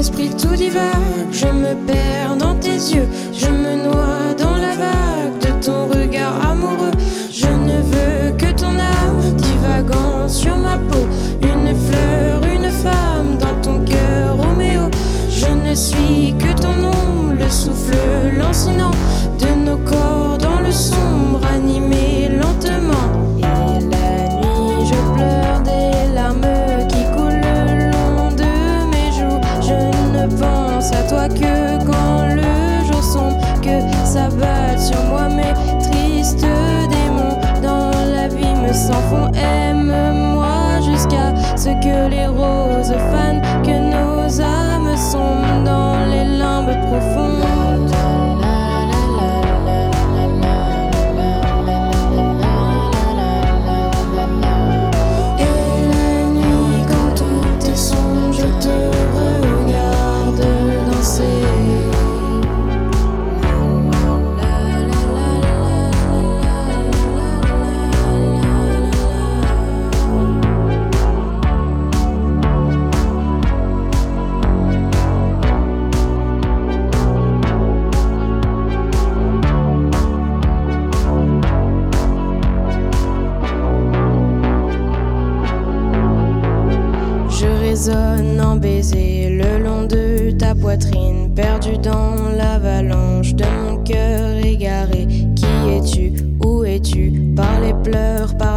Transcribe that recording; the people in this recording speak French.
esprit tout divague, je me perds dans tes yeux, je me noie dans la vague de ton regard amoureux. Je ne veux que ton âme divagant sur ma peau, une fleur, une femme dans ton cœur, Roméo. Je ne suis que ton ombre, le souffle lancinant de nos corps dans le sombre, animé lentement. Et la nuit, je pleure des larmes qui coulent le long de mes joues. Je ne pense à toi que quand le jour sombre, que s'abattent sur moi mes tristes démons. Dans la vie me s'enfont, aime-moi jusqu'à ce que les roses fanent, que nos âmes sombrent dans les limbes profondes. Je résonne en baiser le long de ta poitrine, perdu dans l'avalanche de mon cœur égaré. Qui es-tu? Où es-tu? Par les pleurs, par